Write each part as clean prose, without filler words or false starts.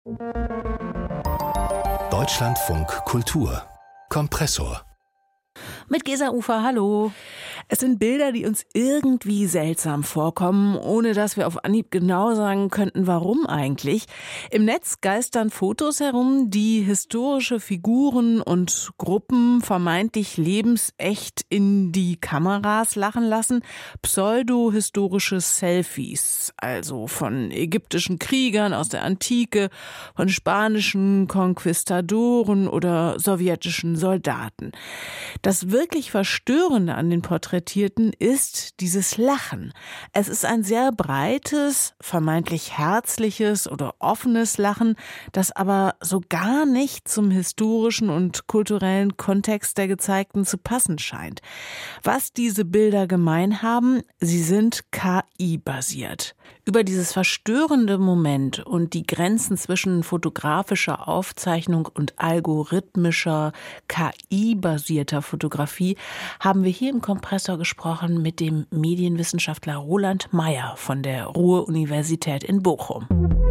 Deutschlandfunk Kultur Kompressor. Mit Gesa Ufer, hallo. Es sind Bilder, die uns irgendwie seltsam vorkommen, ohne dass wir auf Anhieb genau sagen könnten, warum eigentlich. Im Netz geistern Fotos herum, die historische Figuren und Gruppen vermeintlich lebensecht in die Kameras lachen lassen. Pseudo-historische Selfies, also von ägyptischen Kriegern aus der Antike, von spanischen Konquistadoren oder sowjetischen Soldaten. Das wirklich Verstörende an den Porträtierten ist dieses Lachen. Es ist ein sehr breites, vermeintlich herzliches oder offenes Lachen, das aber so gar nicht zum historischen und kulturellen Kontext der Gezeigten zu passen scheint. Was diese Bilder gemein haben, sie sind KI-basiert. Über dieses verstörende Moment und die Grenzen zwischen fotografischer Aufzeichnung und algorithmischer, KI-basierter Fotografie haben wir hier im Kompressor gesprochen mit dem Medienwissenschaftler Roland Meyer von der Ruhr-Universität in Bochum.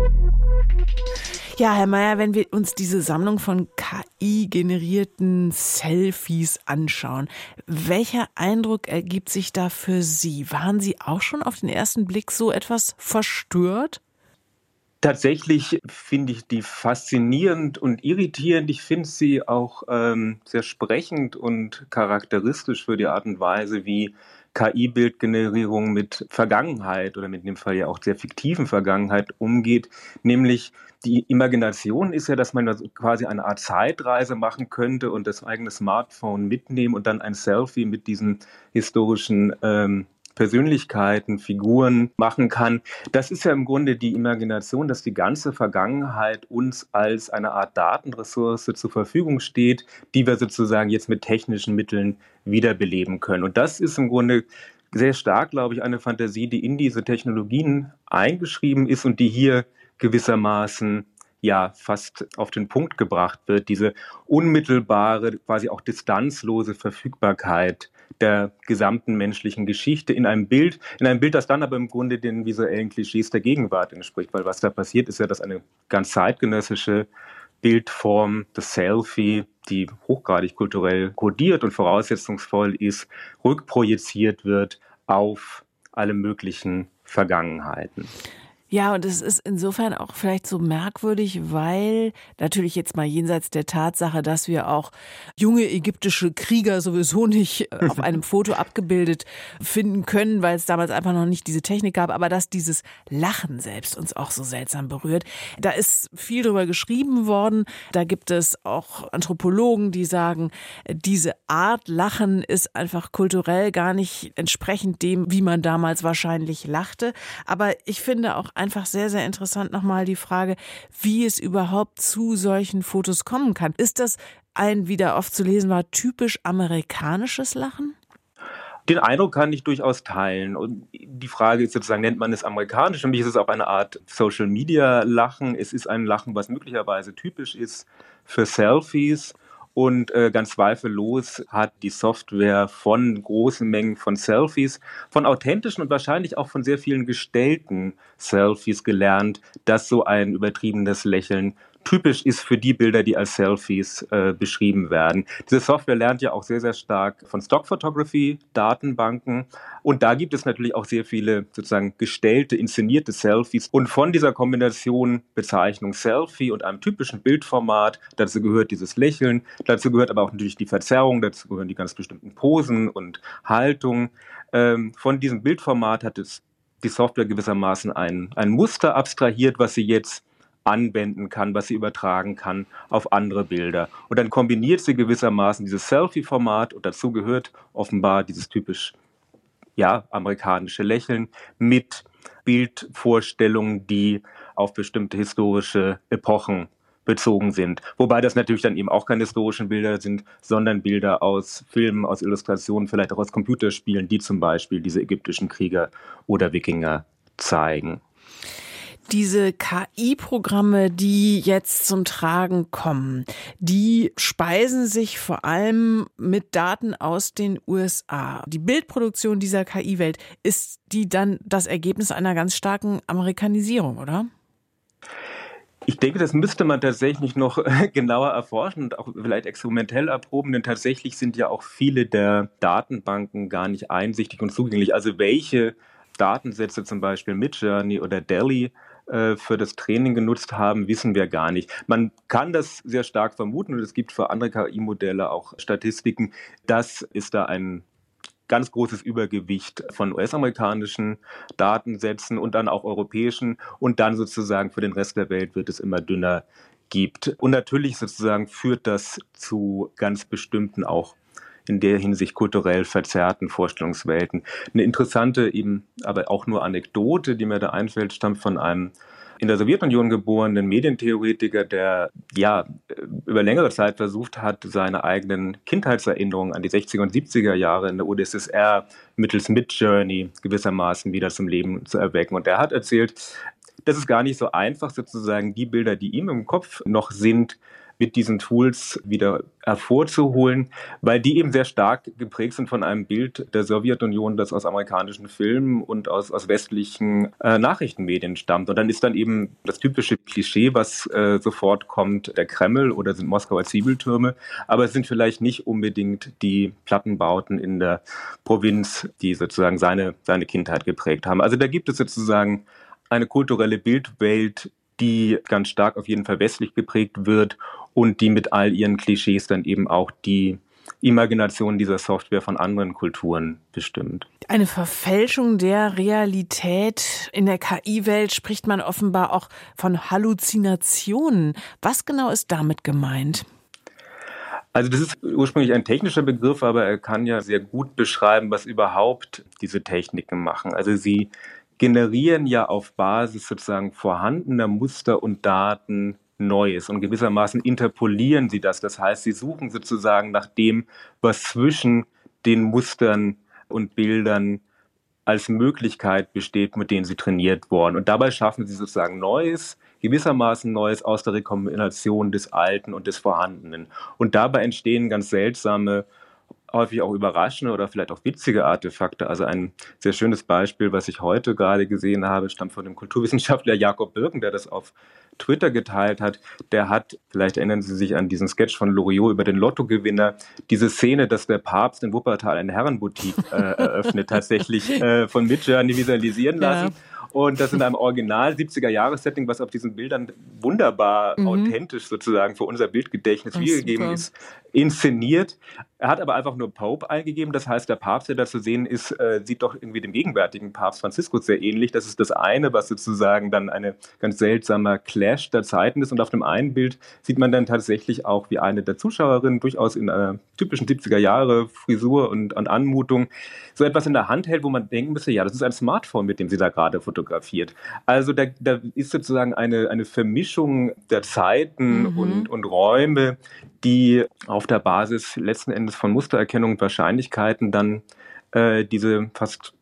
Ja, Herr Meyer, wenn wir uns diese Sammlung von KI-generierten Selfies anschauen, welcher Eindruck ergibt sich da für Sie? Waren Sie auch schon auf den ersten Blick so etwas verstört? Tatsächlich finde ich die faszinierend und irritierend. Ich finde sie auch sehr sprechend und charakteristisch für die Art und Weise, wie KI-Bildgenerierung mit Vergangenheit oder mit in dem Fall ja auch sehr fiktiven Vergangenheit umgeht. Nämlich die Imagination ist ja, dass man quasi eine Art Zeitreise machen könnte und das eigene Smartphone mitnehmen und dann ein Selfie mit diesen historischen Persönlichkeiten, Figuren machen kann. Das ist ja im Grunde die Imagination, dass die ganze Vergangenheit uns als eine Art Datenressource zur Verfügung steht, die wir sozusagen jetzt mit technischen Mitteln wiederbeleben können. Und das ist im Grunde sehr stark, glaube ich, eine Fantasie, die in diese Technologien eingeschrieben ist und die hier gewissermaßen ja fast auf den Punkt gebracht wird. Diese unmittelbare, quasi auch distanzlose Verfügbarkeit der gesamten menschlichen Geschichte in einem Bild, das dann aber im Grunde den visuellen Klischees der Gegenwart entspricht. Weil was da passiert, ist ja, dass eine ganz zeitgenössische Bildform, das Selfie, die hochgradig kulturell kodiert und voraussetzungsvoll ist, rückprojiziert wird auf alle möglichen Vergangenheiten. Ja, und es ist insofern auch vielleicht so merkwürdig, weil natürlich jetzt mal jenseits der Tatsache, dass wir auch junge ägyptische Krieger sowieso nicht auf einem Foto abgebildet finden können, weil es damals einfach noch nicht diese Technik gab, aber dass dieses Lachen selbst uns auch so seltsam berührt. Da ist viel drüber geschrieben worden. Da gibt es auch Anthropologen, die sagen, diese Art Lachen ist einfach kulturell gar nicht entsprechend dem, wie man damals wahrscheinlich lachte. Aber ich finde auch einfach sehr, sehr interessant nochmal die Frage, wie es überhaupt zu solchen Fotos kommen kann. Ist das ein, wie da oft zu lesen war, typisch amerikanisches Lachen? Den Eindruck kann ich durchaus teilen. Und die Frage ist sozusagen, nennt man es amerikanisch? Für mich ist es auch eine Art Social-Media-Lachen. Es ist ein Lachen, was möglicherweise typisch ist für Selfies. Und ganz zweifellos hat die Software von großen Mengen von Selfies, von authentischen und wahrscheinlich auch von sehr vielen gestellten Selfies gelernt, dass so ein übertriebenes Lächeln typisch ist für die Bilder, die als Selfies beschrieben werden. Diese Software lernt ja auch sehr, sehr stark von Stock Photography, Datenbanken. Und da gibt es natürlich auch sehr viele sozusagen gestellte, inszenierte Selfies. Und von dieser Kombination Bezeichnung Selfie und einem typischen Bildformat, dazu gehört dieses Lächeln, dazu gehört aber auch natürlich die Verzerrung, dazu gehören die ganz bestimmten Posen und Haltungen. Von diesem Bildformat hat die Software gewissermaßen ein Muster abstrahiert, was sie jetzt anwenden kann, was sie übertragen kann auf andere Bilder. Und dann kombiniert sie gewissermaßen dieses Selfie-Format und dazu gehört offenbar dieses typisch amerikanische Lächeln mit Bildvorstellungen, die auf bestimmte historische Epochen bezogen sind. Wobei das natürlich dann eben auch keine historischen Bilder sind, sondern Bilder aus Filmen, aus Illustrationen, vielleicht auch aus Computerspielen, die zum Beispiel diese ägyptischen Krieger oder Wikinger zeigen. Diese KI-Programme, die jetzt zum Tragen kommen, die speisen sich vor allem mit Daten aus den USA. Die Bildproduktion dieser KI-Welt, ist die dann das Ergebnis einer ganz starken Amerikanisierung, oder? Ich denke, das müsste man tatsächlich noch genauer erforschen und auch vielleicht experimentell erproben, denn tatsächlich sind ja auch viele der Datenbanken gar nicht einsichtig und zugänglich. Also welche Datensätze zum Beispiel Midjourney oder DALL-E für das Training genutzt haben, wissen wir gar nicht. Man kann das sehr stark vermuten und es gibt für andere KI-Modelle auch Statistiken, dass es da ein ganz großes Übergewicht von US-amerikanischen Datensätzen und dann auch europäischen und dann sozusagen für den Rest der Welt wird es immer dünner gibt. Und natürlich sozusagen führt das zu ganz bestimmten auch in der Hinsicht kulturell verzerrten Vorstellungswelten. Eine interessante eben, aber auch nur Anekdote, die mir da einfällt, stammt von einem in der Sowjetunion geborenen Medientheoretiker, der über längere Zeit versucht hat, seine eigenen Kindheitserinnerungen an die 60er und 70er Jahre in der UdSSR mittels Midjourney gewissermaßen wieder zum Leben zu erwecken. Und er hat erzählt, das ist gar nicht so einfach, sozusagen die Bilder, die ihm im Kopf noch sind, mit diesen Tools wieder hervorzuholen, weil die eben sehr stark geprägt sind von einem Bild der Sowjetunion, das aus amerikanischen Filmen und aus westlichen Nachrichtenmedien stammt. Und dann ist dann eben das typische Klischee, was sofort kommt, der Kreml oder sind Moskauer Zwiebeltürme, aber es sind vielleicht nicht unbedingt die Plattenbauten in der Provinz, die sozusagen seine Kindheit geprägt haben. Also da gibt es sozusagen eine kulturelle Bildwelt, die ganz stark auf jeden Fall westlich geprägt wird und die mit all ihren Klischees dann eben auch die Imagination dieser Software von anderen Kulturen bestimmt. Eine Verfälschung der Realität. In der KI-Welt spricht man offenbar auch von Halluzinationen. Was genau ist damit gemeint? Also das ist ursprünglich ein technischer Begriff, aber er kann ja sehr gut beschreiben, was überhaupt diese Techniken machen. Also sie generieren ja auf Basis sozusagen vorhandener Muster und Daten Neues und gewissermaßen interpolieren sie das. Das heißt, sie suchen sozusagen nach dem, was zwischen den Mustern und Bildern als Möglichkeit besteht, mit denen sie trainiert wurden. Und dabei schaffen sie sozusagen Neues, gewissermaßen Neues aus der Rekombination des Alten und des Vorhandenen. Und dabei entstehen ganz seltsame, häufig auch überraschende oder vielleicht auch witzige Artefakte. Also ein sehr schönes Beispiel, was ich heute gerade gesehen habe, stammt von dem Kulturwissenschaftler Jakob Birken, der das auf Twitter geteilt hat. Der hat, vielleicht erinnern Sie sich an diesen Sketch von Loriot über den Lottogewinner, diese Szene, dass der Papst in Wuppertal eine Herrenboutique eröffnet, tatsächlich von Midjourney visualisieren lassen. Ja. Und das in einem Original 70er-Jahres-Setting, was auf diesen Bildern wunderbar authentisch sozusagen für unser Bildgedächtnis wiedergegeben ist, inszeniert. Er hat aber einfach nur Pope eingegeben. Das heißt, der Papst, der da zu sehen ist, sieht doch irgendwie dem gegenwärtigen Papst Franziskus sehr ähnlich. Das ist das eine, was sozusagen dann eine ganz seltsamer Clash der Zeiten ist. Und auf dem einen Bild sieht man dann tatsächlich auch, wie eine der Zuschauerinnen durchaus in einer typischen 70er-Jahre-Frisur und Anmutung so etwas in der Hand hält, wo man denken müsste, ja, das ist ein Smartphone, mit dem sie da gerade fotografiert. Also da ist sozusagen eine Vermischung der Zeiten und Räume, die auf der Basis letzten Endes von Mustererkennung und Wahrscheinlichkeiten dann diese fast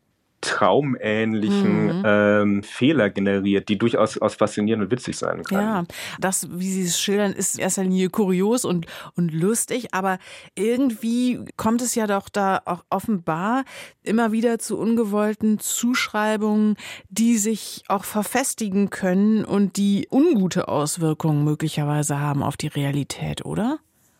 traumähnlichen Fehler generiert, die durchaus faszinierend und witzig sein können. Ja, das, wie Sie es schildern, ist in erster Linie kurios und lustig, aber irgendwie kommt es ja doch da auch offenbar immer wieder zu ungewollten Zuschreibungen, die sich auch verfestigen können und die ungute Auswirkungen möglicherweise haben auf die Realität, oder?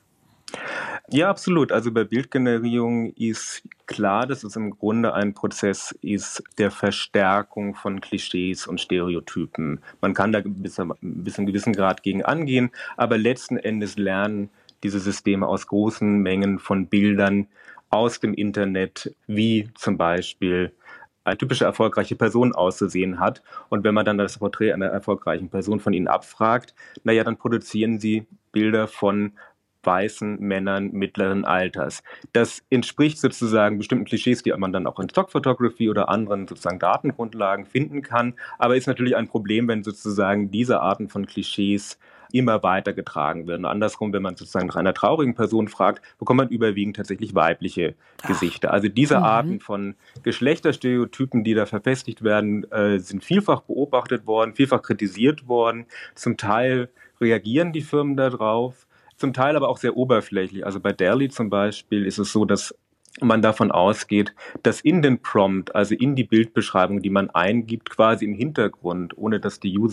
Ja, absolut. Also bei Bildgenerierung ist klar, dass es im Grunde ein Prozess ist der Verstärkung von Klischees und Stereotypen. Man kann da bis zu einem gewissen Grad gegen angehen, aber letzten Endes lernen diese Systeme aus großen Mengen von Bildern aus dem Internet, wie zum Beispiel eine typische erfolgreiche Person auszusehen hat. Und wenn man dann das Porträt einer erfolgreichen Person von ihnen abfragt, dann produzieren sie Bilder von weißen Männern mittleren Alters. Das entspricht sozusagen bestimmten Klischees, die man dann auch in Stock Photography oder anderen sozusagen Datengrundlagen finden kann, aber ist natürlich ein Problem, wenn sozusagen diese Arten von Klischees immer weitergetragen werden. Andersrum, wenn man sozusagen nach einer traurigen Person fragt, bekommt man überwiegend tatsächlich weibliche Gesichter. Also diese Arten von Geschlechterstereotypen, die da verfestigt werden, sind vielfach beobachtet worden, vielfach kritisiert worden. Zum Teil reagieren die Firmen darauf, zum Teil aber auch sehr oberflächlich. Also bei DALL-E zum Beispiel ist es so, dass man davon ausgeht, dass in den Prompt, also in die Bildbeschreibung, die man eingibt, quasi im Hintergrund, ohne dass die User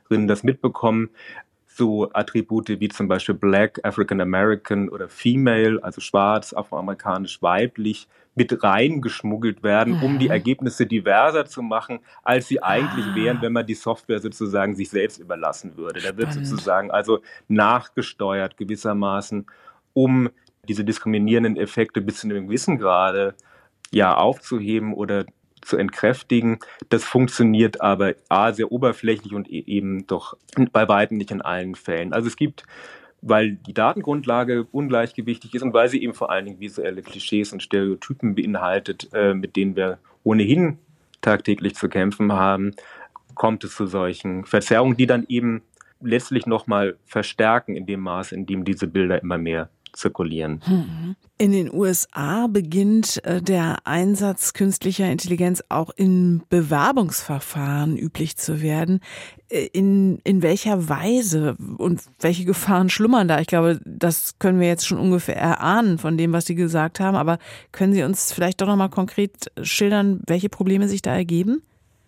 Leserinnen das mitbekommen, so Attribute wie zum Beispiel Black, African American oder Female, also schwarz, afroamerikanisch, weiblich, mit reingeschmuggelt werden, um die Ergebnisse diverser zu machen, als sie eigentlich wären, wenn man die Software sozusagen sich selbst überlassen würde. Da wird sozusagen also nachgesteuert gewissermaßen, um diese diskriminierenden Effekte bis zu einem gewissen Grade aufzuheben oder zu entkräftigen. Das funktioniert aber sehr oberflächlich und eben doch bei weitem nicht in allen Fällen. Also es gibt, weil die Datengrundlage ungleichgewichtig ist und weil sie eben vor allen Dingen visuelle Klischees und Stereotypen beinhaltet, mit denen wir ohnehin tagtäglich zu kämpfen haben, kommt es zu solchen Verzerrungen, die dann eben letztlich nochmal verstärken in dem Maß, in dem diese Bilder immer mehr zirkulieren. In den USA beginnt der Einsatz künstlicher Intelligenz auch in Bewerbungsverfahren üblich zu werden. In welcher Weise und welche Gefahren schlummern da? Ich glaube, das können wir jetzt schon ungefähr erahnen von dem, was Sie gesagt haben. Aber können Sie uns vielleicht doch noch mal konkret schildern, welche Probleme sich da ergeben?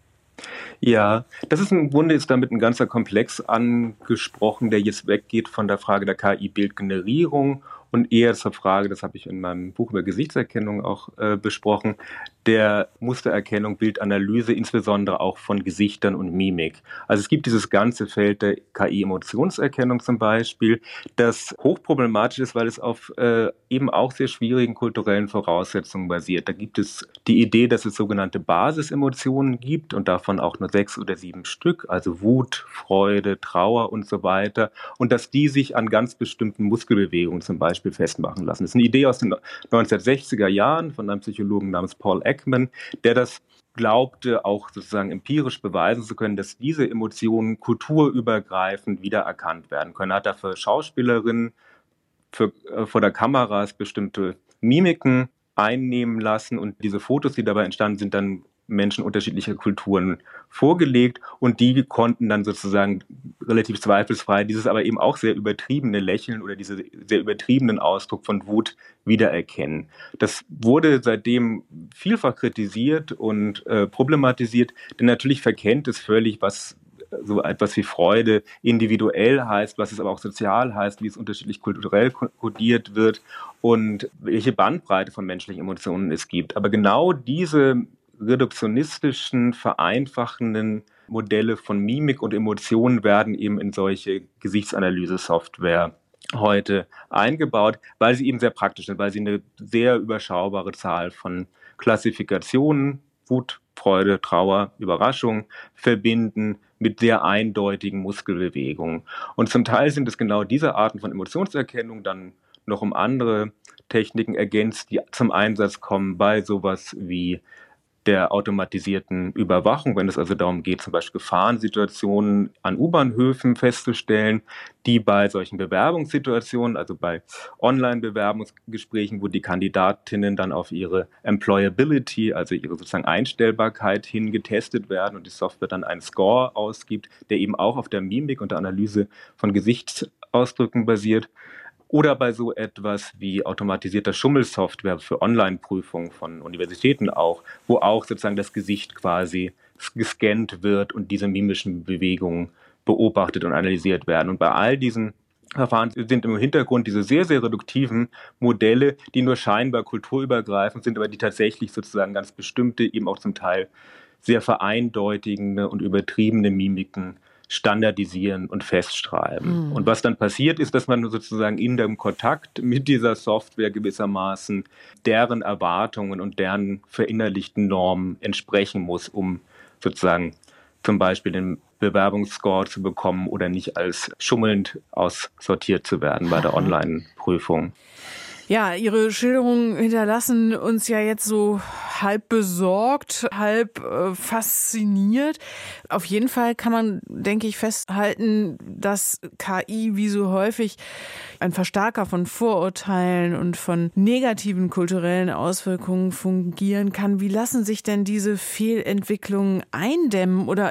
Ja, das ist im Grunde ist damit ein ganzer Komplex angesprochen, der jetzt weggeht von der Frage der KI-Bildgenerierung und eher zur Frage, das habe ich in meinem Buch über Gesichtserkennung auch besprochen, der Mustererkennung, Bildanalyse, insbesondere auch von Gesichtern und Mimik. Also es gibt dieses ganze Feld der KI-Emotionserkennung zum Beispiel, das hochproblematisch ist, weil es auf eben auch sehr schwierigen kulturellen Voraussetzungen basiert. Da gibt es die Idee, dass es sogenannte Basisemotionen gibt und davon auch nur 6 oder 7 Stück, also Wut, Freude, Trauer und so weiter, und dass die sich an ganz bestimmten Muskelbewegungen zum Beispiel festmachen lassen. Das ist eine Idee aus den 1960er Jahren von einem Psychologen namens Paul Ekman, der das glaubte, auch sozusagen empirisch beweisen zu können, dass diese Emotionen kulturübergreifend wiedererkannt werden können. Er hat dafür Schauspielerinnen vor der Kamera bestimmte Mimiken einnehmen lassen und diese Fotos, die dabei entstanden sind, dann Menschen unterschiedlicher Kulturen vorgelegt und die konnten dann sozusagen relativ zweifelsfrei dieses aber eben auch sehr übertriebene Lächeln oder diese sehr übertriebenen Ausdruck von Wut wiedererkennen. Das wurde seitdem vielfach kritisiert und problematisiert, denn natürlich verkennt es völlig, was so etwas wie Freude individuell heißt, was es aber auch sozial heißt, wie es unterschiedlich kulturell kodiert wird und welche Bandbreite von menschlichen Emotionen es gibt. Aber genau diese reduktionistischen, vereinfachenden Modelle von Mimik und Emotionen werden eben in solche Gesichtsanalyse-Software heute eingebaut, weil sie eben sehr praktisch sind, weil sie eine sehr überschaubare Zahl von Klassifikationen, Wut, Freude, Trauer, Überraschung verbinden mit sehr eindeutigen Muskelbewegungen. Und zum Teil sind es genau diese Arten von Emotionserkennung dann noch um andere Techniken ergänzt, die zum Einsatz kommen bei sowas wie der automatisierten Überwachung, wenn es also darum geht, zum Beispiel Gefahrensituationen an U-Bahnhöfen festzustellen, die bei solchen Bewerbungssituationen, also bei Online-Bewerbungsgesprächen, wo die Kandidatinnen dann auf ihre Employability, also ihre sozusagen Einstellbarkeit hin getestet werden und die Software dann einen Score ausgibt, der eben auch auf der Mimik und der Analyse von Gesichtsausdrücken basiert. Oder bei so etwas wie automatisierter Schummelsoftware für Online-Prüfungen von Universitäten auch, wo auch sozusagen das Gesicht quasi gescannt wird und diese mimischen Bewegungen beobachtet und analysiert werden. Und bei all diesen Verfahren sind im Hintergrund diese sehr, sehr reduktiven Modelle, die nur scheinbar kulturübergreifend sind, aber die tatsächlich sozusagen ganz bestimmte, eben auch zum Teil sehr vereindeutigende und übertriebene Mimiken standardisieren und festschreiben. Und was dann passiert ist, dass man sozusagen in dem Kontakt mit dieser Software gewissermaßen deren Erwartungen und deren verinnerlichten Normen entsprechen muss, um sozusagen zum Beispiel den Bewerbungsscore zu bekommen oder nicht als schummelnd aussortiert zu werden bei der Online-Prüfung. Ja, Ihre Schilderungen hinterlassen uns ja jetzt so halb besorgt, halb fasziniert. Auf jeden Fall kann man, denke ich, festhalten, dass KI wie so häufig ein Verstärker von Vorurteilen und von negativen kulturellen Auswirkungen fungieren kann. Wie lassen sich denn diese Fehlentwicklungen eindämmen oder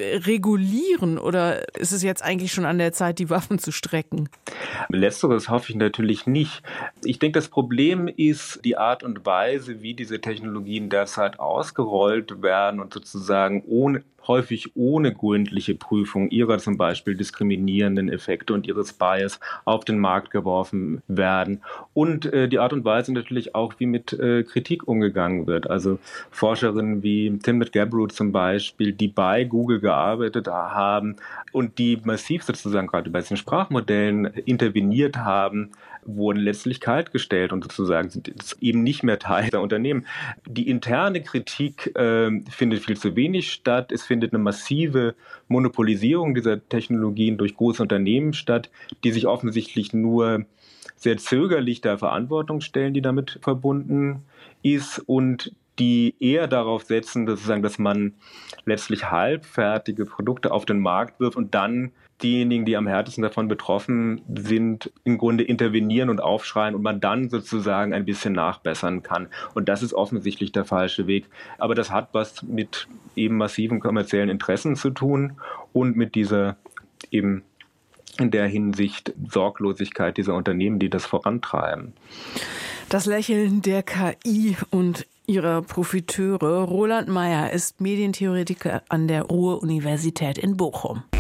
regulieren? Oder ist es jetzt eigentlich schon an der Zeit, die Waffen zu strecken? Letzteres hoffe ich natürlich nicht. Ich denke, das Problem ist die Art und Weise, wie diese Technologien derzeit ausgerollt werden und sozusagen häufig ohne gründliche Prüfung ihrer zum Beispiel diskriminierenden Effekte und ihres Bias auf den Markt geworfen werden. Und die Art und Weise natürlich auch, wie mit Kritik umgegangen wird. Also Forscherinnen wie Timnit Gebru zum Beispiel, die bei Google gearbeitet haben und die massiv sozusagen gerade bei diesen Sprachmodellen interveniert haben, wurden letztlich kaltgestellt und sozusagen sind eben nicht mehr Teil der Unternehmen. Die interne Kritik findet viel zu wenig statt. Es findet eine massive Monopolisierung dieser Technologien durch große Unternehmen statt, die sich offensichtlich nur sehr zögerlich der Verantwortung stellen, die damit verbunden ist und die eher darauf setzen, sozusagen, dass man letztlich halbfertige Produkte auf den Markt wirft und dann diejenigen, die am härtesten davon betroffen sind, im Grunde intervenieren und aufschreien und man dann sozusagen ein bisschen nachbessern kann. Und das ist offensichtlich der falsche Weg. Aber das hat was mit eben massiven kommerziellen Interessen zu tun und mit dieser eben in der Hinsicht Sorglosigkeit dieser Unternehmen, die das vorantreiben. Das Lächeln der KI und ihrer Profiteure. Roland Mayr ist Medientheoretiker an der Ruhr-Universität in Bochum.